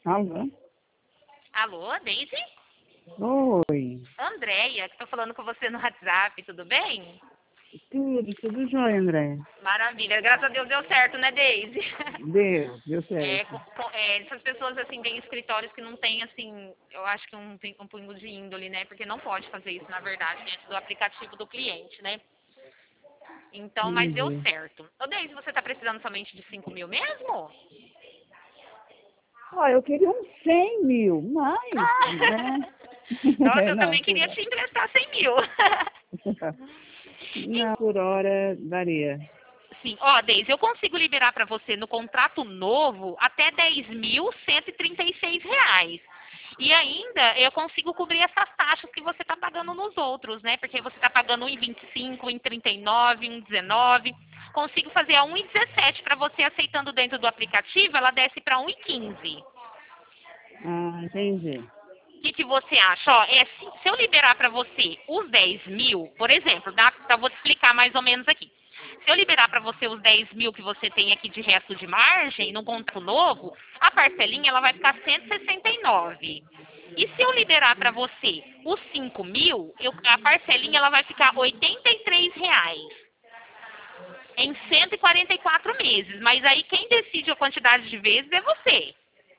Alô? Alô, Daisy? Oi. Andréia, que tô falando com você no WhatsApp, tudo bem? Tudo jóia, André. Maravilha, graças a Deus deu certo, né, Daisy? Deu É, certo. essas pessoas, assim, têm escritórios que não tem, assim, eu acho que um pingo de índole, né? Porque não pode fazer isso, na verdade, dentro do aplicativo do cliente, né? Então, mas deu Entendi. certo. Ô, Daisy, você tá precisando somente de 5.000 mesmo? Ó, eu queria uns 100 mil, mais, Ah! né? Nossa, eu Não, também queria te emprestar 100.000. não, por hora daria. Sim, ó, Deise, eu consigo liberar para você no contrato novo até R$ 10.136. E ainda eu consigo cobrir essas taxas que você está pagando nos outros, né? Porque você está pagando 1,25, 1,39, 1,19. Consigo fazer a 1,17 para você aceitando dentro do aplicativo, ela desce para 1,15. Ah, entendi. O que você acha? Ó, se eu liberar para você os 10.000, por exemplo, vou te explicar mais ou menos aqui. Se eu liberar para você os 10.000 que você tem aqui de resto de margem, no contrato novo, a parcelinha ela vai ficar 169. E se eu liberar para você os 5.000, a parcelinha ela vai ficar R$ 83 em 144 meses. Mas aí quem decide a quantidade de vezes é você.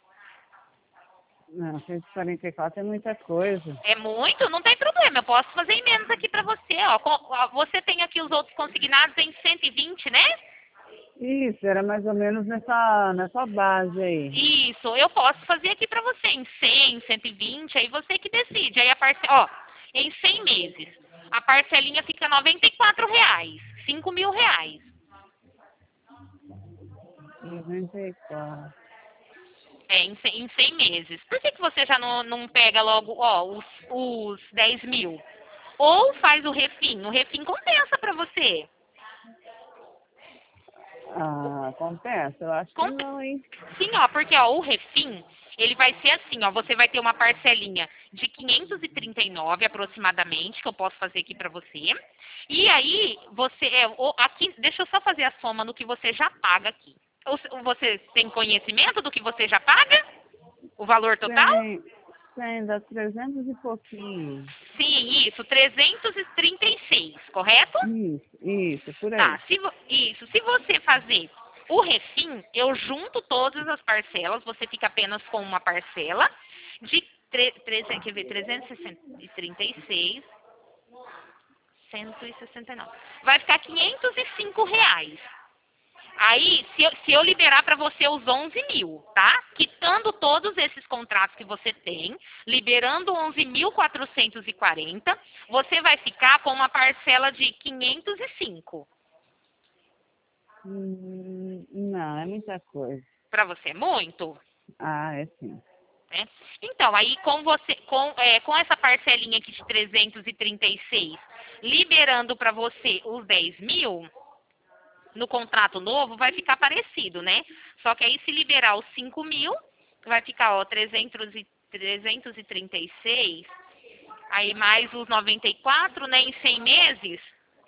Não, 144 é muita coisa. É muito? Não tem problema. Eu posso fazer em menos aqui para você. Ó. Você tem aqui os outros consignados em 120, né? Isso, era mais ou menos nessa base aí. Isso. Eu posso fazer aqui para você em 100, 120. Aí você que decide. Aí a ó, em 100 meses, a parcelinha fica R$ 94. R$ 5.000. 94. É, em 100 meses. Por que você já não pega logo, ó, os 10.000? Ou faz o refim. O refim compensa para você. Ah, compensa? Eu acho que Comp- não, hein? Sim, ó, porque ó, o refim, ele vai ser assim, ó, você vai ter uma parcelinha de 539 aproximadamente, que eu posso fazer aqui pra você. E aí, aqui, deixa eu só fazer a soma no que você já paga aqui. Você tem conhecimento do que você já paga? O valor total? Dá 300 e pouquinho. Sim, isso, 336, correto? Isso, por Tá, aí. se você fazer o refim, eu junto todas as parcelas, você fica apenas com uma parcela de quer ver, 336, 169. Vai ficar R$ 505. Aí, se eu liberar para você os 11.000, tá? Quitando todos esses contratos que você tem, liberando 11.440, você vai ficar com uma parcela de 505. Não, é muita coisa. Para você é muito? Ah, é sim. Né? Então, aí com essa parcelinha aqui de 336, liberando para você os 10.000, no contrato novo vai ficar parecido, né? Só que aí se liberar os 5.000, vai ficar, ó, 336, aí mais os 94, né, em 100 meses,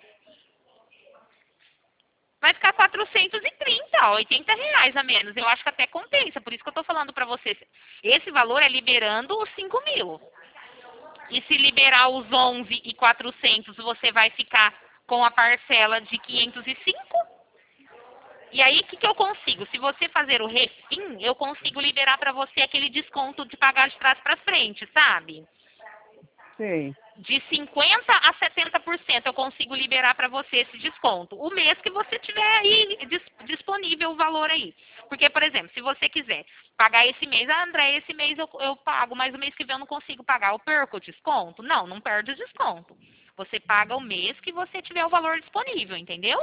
vai ficar 430, ó, R$ 80 a menos. Eu acho que até compensa, por isso que eu tô falando para vocês. Esse valor é liberando os 5.000. E se liberar os 11.400, você vai ficar com a parcela de 505. E aí, o que eu consigo? Se você fazer o refim, eu consigo liberar para você aquele desconto de pagar de trás para frente, sabe? Sei. De 50% a 70% eu consigo liberar para você esse desconto. O mês que você tiver aí disponível o valor aí. Porque, por exemplo, se você quiser pagar esse mês, André, esse mês eu pago, mas o mês que vem eu não consigo pagar, eu perco o desconto? Não, não perde o desconto. Você paga o mês que você tiver o valor disponível, entendeu?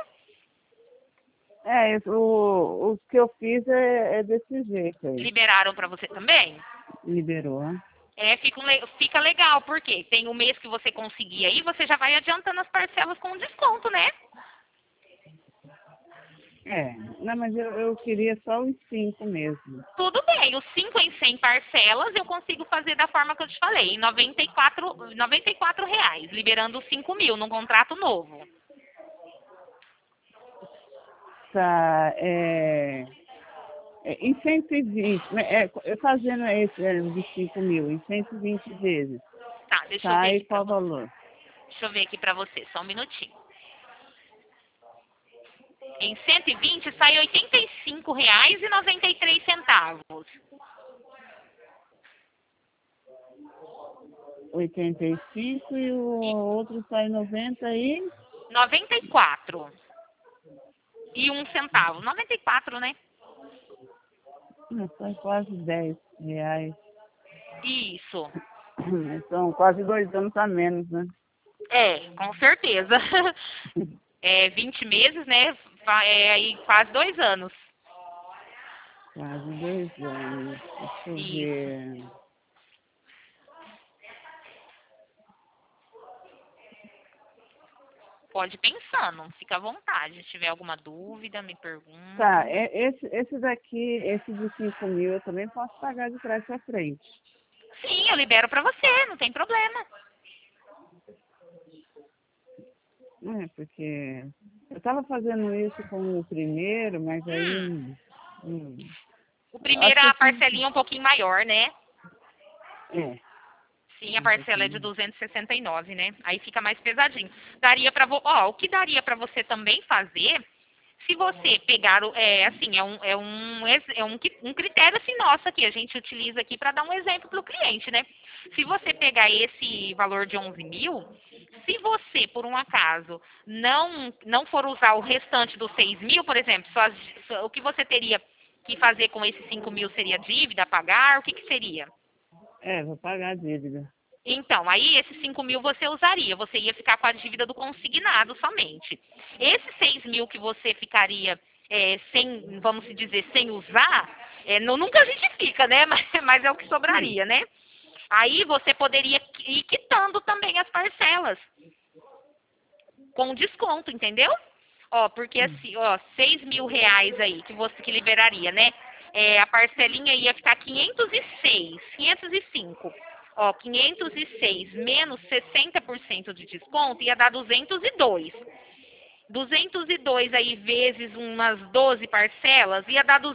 O que eu fiz é desse jeito aí. Liberaram para você também? Liberou. É, fica legal, porque tem o mês que você conseguir aí, você já vai adiantando as parcelas com desconto, né? Não, mas eu queria só os 5 mesmo. Tudo bem, os 5 em 100 parcelas eu consigo fazer da forma que eu te falei, em R$ 94, liberando os 5.000 num contrato novo. Tá, Em 120, eu fazendo esse de 5 mil, em 120 vezes, Tá, deixa eu ver sai aqui pra qual você. valor? Deixa eu ver aqui pra você, só um minutinho. Em 120 sai R$ 85,93. 85 e o outro sai 90 e... 94 e 1 centavo. 94, né? Sai quase 10 reais. Isso. São quase 2 anos a menos, né? É, com certeza. 20 meses, né? Aí quase 2 anos. Quase 2 anos. Deixa eu Isso. ver. Pode ir pensando, fica à vontade. Se tiver alguma dúvida, me pergunta. Tá, esse daqui, esse de 5 mil, eu também posso pagar de trás pra frente. Sim, eu libero pra você, não tem problema. Porque eu tava fazendo isso com o primeiro, mas aí... O eu primeiro, acho que a eu tive... parcelinha é um pouquinho maior, né? É, Sim, a um parcela é de pouquinho. 269, né? Aí fica mais pesadinho. Daria para o que daria para você também fazer, se você pegar assim, um critério assim nosso aqui, a gente utiliza aqui para dar um exemplo para o cliente, né? Se você pegar esse valor de 11 mil, se você, por um acaso, não for usar o restante dos 6 mil, por exemplo, o que você teria que fazer com esses 5 mil seria dívida, pagar, o que seria? Vou pagar a dívida. Então, aí esses 5 mil você usaria, você ia ficar com a dívida do consignado somente. Esses 6 mil que você ficaria sem, vamos dizer, sem usar, nunca a gente fica, né? Mas é o que sobraria, né? Aí você poderia ir quitando também as parcelas, com desconto, entendeu? Porque assim, 6 mil reais aí que você que liberaria, né? A parcelinha ia ficar 506, 505. 506 menos 60% de desconto ia dar 202. 202 aí vezes umas 12 parcelas ia dar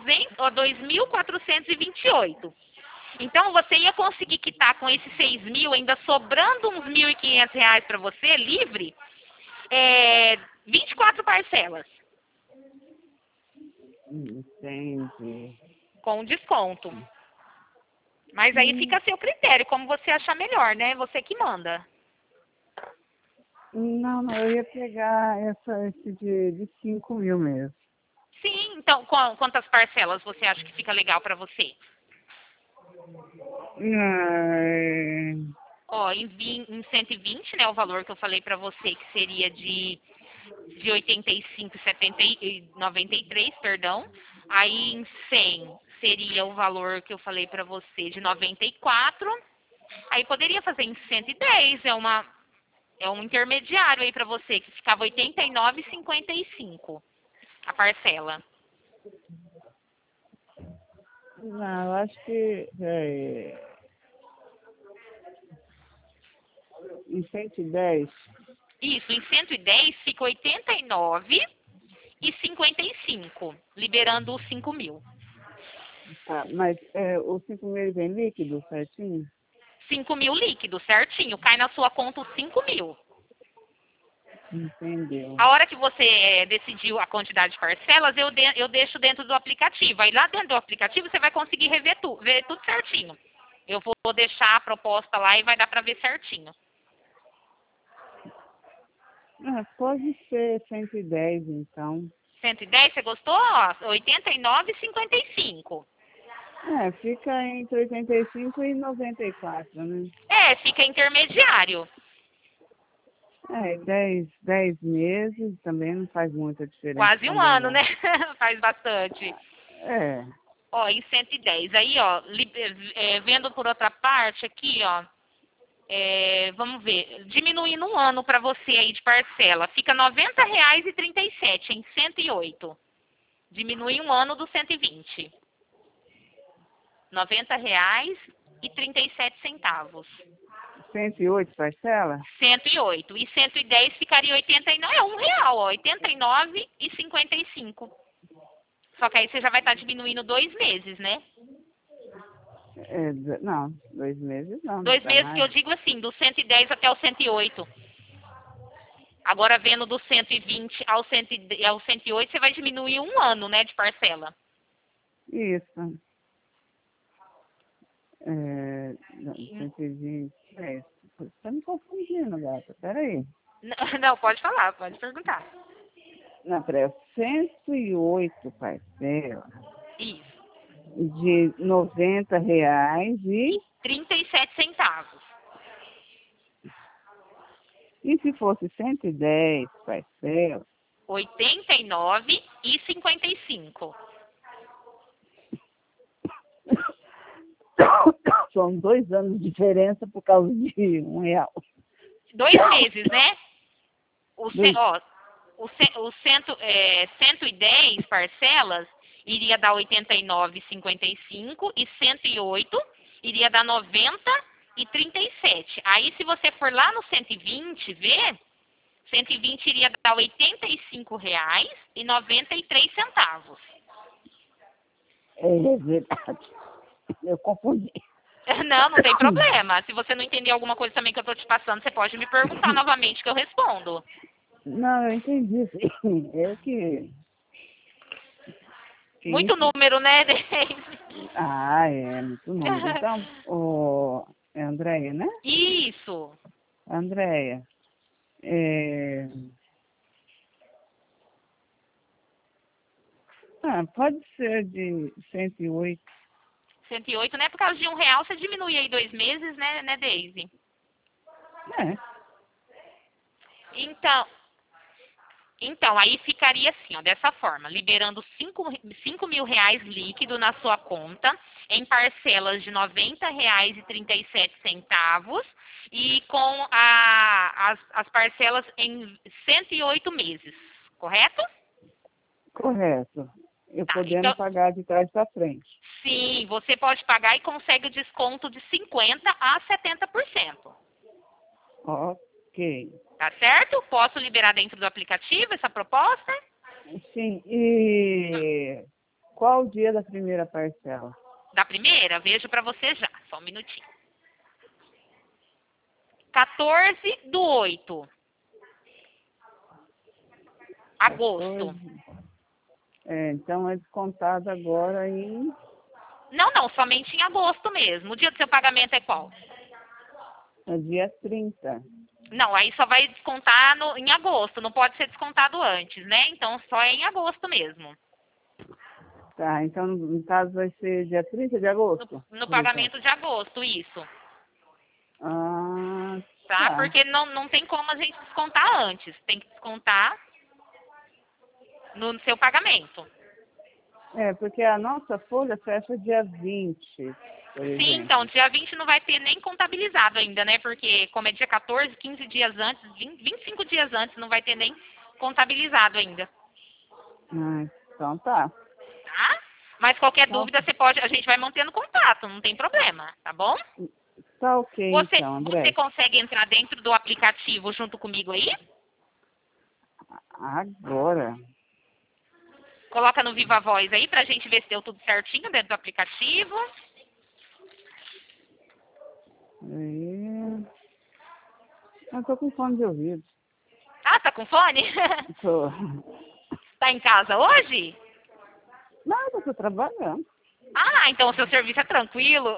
2.428. Então você ia conseguir quitar com esses 6 mil, ainda sobrando uns 1.500 reais para você, livre, 24 parcelas. Entendi. Com desconto. Mas aí fica a seu critério, como você achar melhor, né? Você que manda. Não, eu ia pegar esse de 5 mil mesmo. Sim, então quantas parcelas você acha que fica legal para você? Em 120, né, o valor que eu falei para você, que seria de 85, 70 e 93, perdão. Aí em 100 seria o valor que eu falei para você de 94. Aí poderia fazer em 110, é um intermediário aí para você, que ficava 89,55 a parcela. Não, eu acho que em 110. Isso, em 110 fica 89,55, liberando os 5 mil. Tá, mas os 5 mil vem líquido, certinho? 5 mil líquido, certinho. Cai na sua conta os 5 mil. Entendeu. A hora que você decidiu a quantidade de parcelas, eu deixo dentro do aplicativo. Aí lá dentro do aplicativo você vai conseguir ver tudo certinho. Eu vou deixar a proposta lá e vai dar para ver certinho. Pode ser 110, então. 110, você gostou? 89,55. Fica entre 85 e 94, né? Fica intermediário. 10 meses também não faz muita diferença Quase um também, ano, não. né? Faz bastante. Em 110. Aí, vendo por outra parte aqui, vamos ver. Diminuindo um ano para você aí de parcela. Fica R$ 90,37 em 108. Diminui um ano do 120. R$ 90,37. 108 parcela? 108. E 110 ficaria 89. É R$ 1, ó. 89,55. Só que aí você já vai estar diminuindo 2 meses, né? Não, 2 meses não, Dois dá meses que eu mais. digo assim, do 110 até o 108. Agora, vendo do 120 ao 108, você vai diminuir 1 ano, né, de parcela. Isso. Não, 120. Você tá me confundindo, gata. Peraí. Não, pode falar, pode perguntar. Não, peraí. 108 parcelas Isso. de R$ 90 E 37 centavos. e se fosse 110 parcelas, 89,55. são 2 anos de diferença por causa de R$ 1. 2 meses, né? O, ce- Dois. ó, o 110 parcelas iria dar 89,55 e 108 iria dar 90,37. Aí, se você for lá no 120 ver, 120 iria dar R$ 85,93. É verdade. Eu confundi. Não, não tem problema. Se você não entender alguma coisa também que eu estou te passando, você pode me perguntar novamente que eu respondo. Não, eu entendi, sim. Eu que Muito enfim. número, né, Deise? Ah, é muito número. Então, é Andréia, né? Isso. Andréia, é, pode ser de 108. 108, né? Por causa de R$ 1, você diminui aí 2 meses, né, Deise? É, Então, aí ficaria assim, ó, dessa forma, liberando 5.000 reais líquido na sua conta, em parcelas de R$ 90,37 e com as parcelas em 108 meses, correto? correto. Eu Tá, podendo então, pagar de trás para frente. sim, você pode pagar e consegue o desconto de 50% a 70%. Ok. Tá certo? Posso liberar dentro do aplicativo essa proposta? Sim, e qual o dia da primeira parcela? Da primeira, vejo para você já. Só um minutinho. 14/8. Agosto. 14. Então é descontado agora Não, somente em agosto mesmo. O dia do seu pagamento é qual? no dia 30. Não, aí só vai descontar em agosto. Não pode ser descontado antes, né? Então só é em agosto mesmo. Tá, então no caso vai ser dia 30 de agosto, No por exemplo. pagamento de agosto, isso. Ah, Tá? tá. Porque não tem como a gente descontar antes. Tem que descontar no seu pagamento. Porque a nossa folha fecha dia 20, por Sim, então, exemplo. dia 20 não vai ter nem contabilizado ainda, né? Porque como é dia 14, 15 dias antes, 25 dias antes, não vai ter nem contabilizado ainda, Ah, então tá. tá? Mas qualquer Tá, dúvida, a gente vai mantendo contato, não tem problema, tá bom? tá ok então, Você André. consegue entrar dentro do aplicativo junto comigo aí? Agora. Coloca no Viva Voz aí pra gente ver se deu tudo certinho dentro do aplicativo. Aí. Eu tô com fone de ouvido. Ah, tá com fone? Tô. Tá em casa hoje? Nada, tô trabalhando. Ah, então o seu serviço é tranquilo.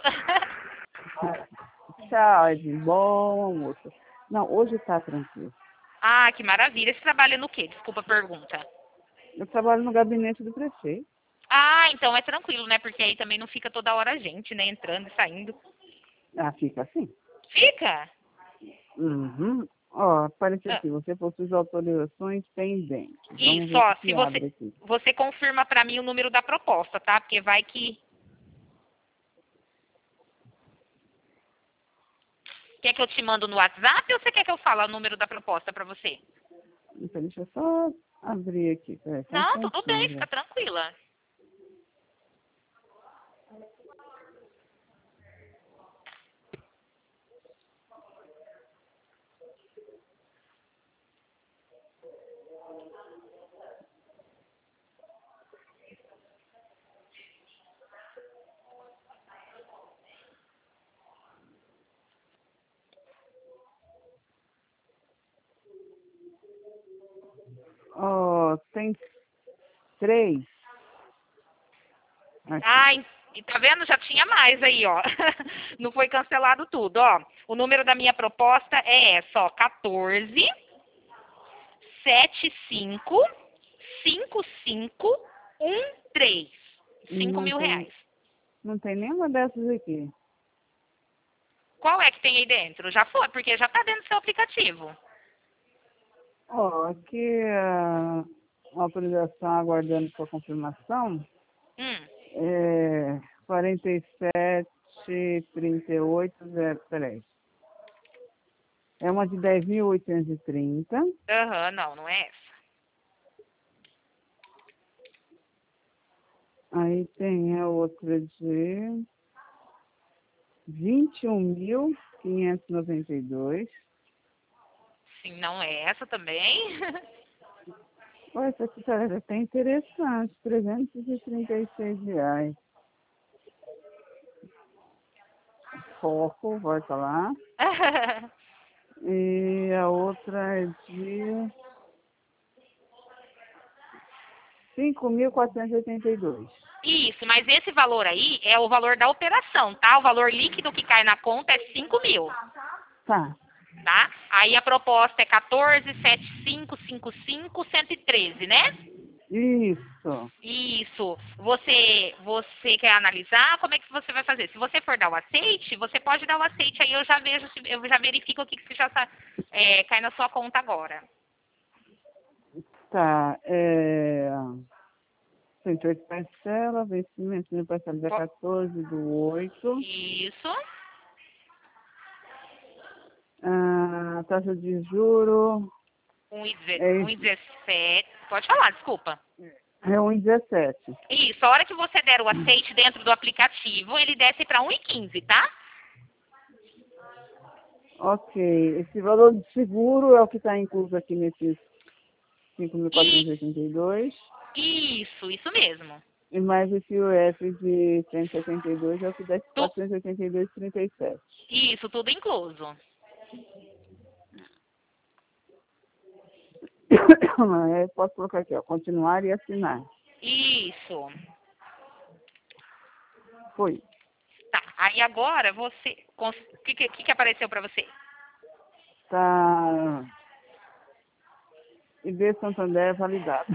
Tchau, Edinho. Bom almoço. Não, hoje tá tranquilo. Ah, que maravilha. Você trabalha no quê? Desculpa a pergunta. Eu trabalho no gabinete do prefeito. Ah, então é tranquilo, né? Porque aí também não fica toda hora a gente, né? Entrando e saindo. Ah, fica assim. Fica? Uhum. Ó, apareceu Ah, aqui. Você possui autorizações pendentes. Vamos isso, ver o que ó. Se que abre aqui. você confirma pra mim o número da proposta, tá? Porque vai que... Quer que eu te mando no WhatsApp ou você quer que eu fale o número da proposta pra você? Então, deixa eu só abrir aqui. Peraí, só um Não, tudo instantinho, bem. André. Fica tranquila. tem 3. Aqui. Ai, e tá vendo? Já tinha mais aí, ó. Não foi cancelado tudo, ó. O número da minha proposta é essa, ó. 14 75 55 13. 5 mil reais. Não tem nenhuma dessas aqui. Qual é que tem aí dentro? Já foi, porque já tá dentro do seu aplicativo. Ó, aqui a autorização aguardando sua confirmação é 4738, é uma de 10.830. Aham, não é essa. Aí tem a outra de 21.592. Sim, não é essa também. Olha, essa aqui parece até interessante, R$ 336. Foco, volta lá. E a outra é de 5.482. Isso, mas esse valor aí é o valor da operação, tá? O valor líquido que cai na conta é 5 mil, Tá. tá? Aí a proposta é 14, 75, 55, 113, né? Isso. Isso. Você quer analisar? Como é que você vai fazer? Se você for dar o aceite, você pode dar o aceite aí, eu já vejo, eu já verifico o que já cai na sua conta agora. Tá. 108 parcela, vencimento de parcela dia 14/8. Isso. Taxa de juro 1,17. Pode falar, desculpa. é 1,17. Isso, a hora que você der o aceite dentro do aplicativo, ele desce para 1,15, tá? Ok. Esse valor de seguro é o que está incluso aqui nesses 5.482. Isso mesmo. E mais esse UF de 172 é o que dá 482,37. Isso, tudo incluso. Posso colocar aqui, ó, continuar e assinar. Isso. Foi. Tá, aí agora você... O que apareceu para você? Tá. ID Santander validado.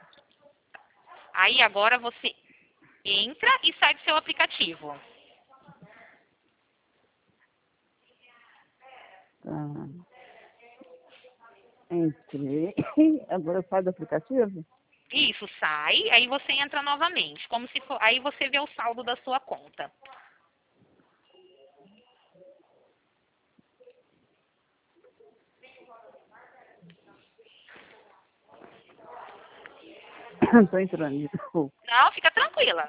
Aí agora você entra e sai do seu aplicativo. Tá. Entrei. Agora sai do aplicativo? Isso, sai, aí você entra novamente. Como se for, aí você vê o saldo da sua conta. Tô entrando. Não, fica tranquila.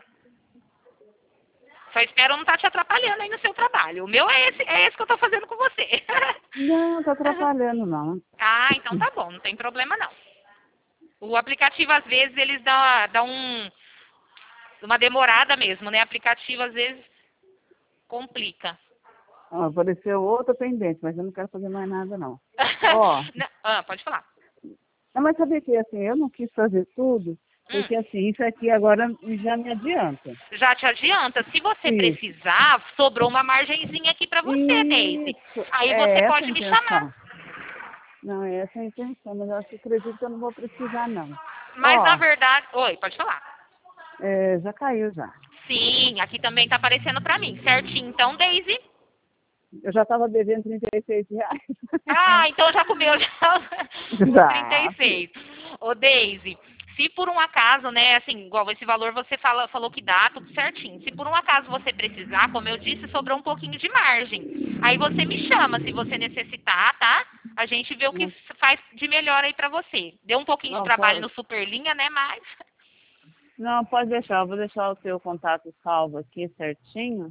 Só espero não estar te atrapalhando aí no seu trabalho. O meu é esse que eu tô fazendo com você. Não, tá atrapalhando não. Ah, então tá bom, não tem problema não. O aplicativo, às vezes, eles dão uma demorada mesmo, né? O aplicativo, às vezes, complica. Ó, apareceu outra pendente, mas eu não quero fazer mais nada não. Ó. Pode falar. Não, mas sabia que assim, eu não quis fazer tudo, porque assim, isso aqui agora já me adianta. Já te adianta. Se você precisar, sobrou uma margenzinha aqui pra você, Daisy. Aí você pode me chamar. Não, essa é a intenção, mas eu acredito que eu não vou precisar, não. Mas na verdade... Oi, pode falar. Já caiu já. Sim, aqui também tá aparecendo pra mim. Certinho, então, Daisy? Eu já estava devendo R$ 36. Ah, então já comeu já 36. Ô, Daisy, se por um acaso, né, assim, igual esse valor você falou que dá, tudo certinho. Se por um acaso você precisar, como eu disse, sobrou um pouquinho de margem. Aí você me chama se você necessitar, tá? A gente vê o que faz de melhor aí pra você. Deu um pouquinho de trabalho no Superlinha, né, mas... Não, pode deixar. Eu vou deixar o seu contato salvo aqui certinho.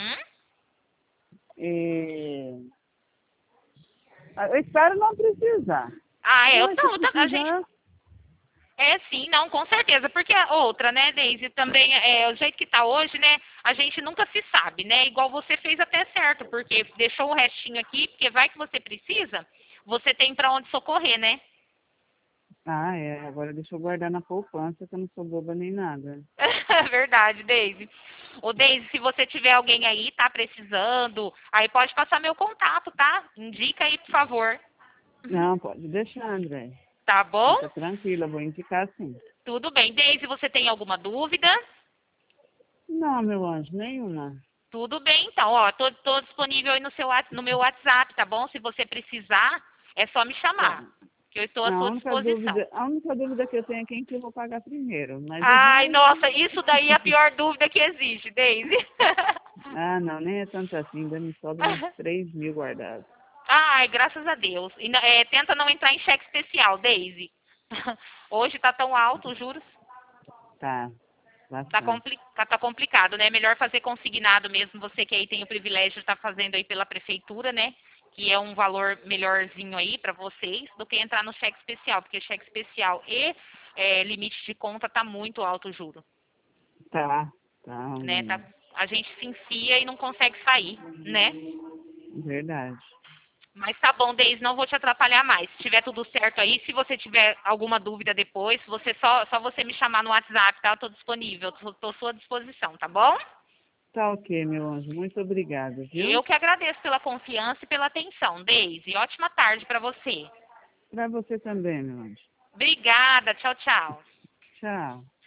Eu espero não precisar. A gente... sim, não, com certeza. Porque a outra, né, Daisy, também, o jeito que tá hoje, né, a gente nunca se sabe, né? Igual você fez até certo, porque deixou o restinho aqui, porque vai que você precisa, você tem pra onde socorrer, né? Ah, é. Agora deixa eu guardar na poupança, que eu não sou boba nem nada. Verdade, Deise. Ô, Deise, se você tiver alguém aí, tá precisando, aí pode passar meu contato, tá? Indica aí, por favor. Não, pode deixar, André. Tá bom? Fica tranquila, vou indicar sim. Tudo bem. Deise, você tem alguma dúvida? Não, meu anjo, nenhuma. Tudo bem, então, ó, tô disponível aí no meu WhatsApp, tá bom? Se você precisar, é só me chamar, Tá. que eu estou à Não, sua disposição. a única dúvida que eu tenho é quem que eu vou pagar primeiro. Mas o Ai, resto. nossa, isso daí é a pior dúvida que existe, Deise. Ah, não, nem é tanto assim. Ainda me sobra uns 3 mil guardados. Ai, graças a Deus. E, tenta não entrar em cheque especial, Deise. Hoje tá tão alto, juros. Tá, Tá, bastante. tá complicado, né? Melhor fazer consignado mesmo, você que aí tem o privilégio de estar fazendo aí pela prefeitura, né? Que é um valor melhorzinho aí para vocês, do que entrar no cheque especial, porque cheque especial e limite de conta tá muito alto o juro, Tá, né? A gente se enfia e não consegue sair, né? verdade. Mas tá bom, Deise, não vou te atrapalhar mais. Se tiver tudo certo aí, se você tiver alguma dúvida depois, você só você me chamar no WhatsApp, tá? Eu tô disponível, tô à sua disposição, tá bom? Tá ok, meu anjo. Muito obrigada, viu? Eu que agradeço pela confiança e pela atenção, Deise. Ótima tarde para você. Pra você também, meu anjo. Obrigada, tchau, tchau. Tchau.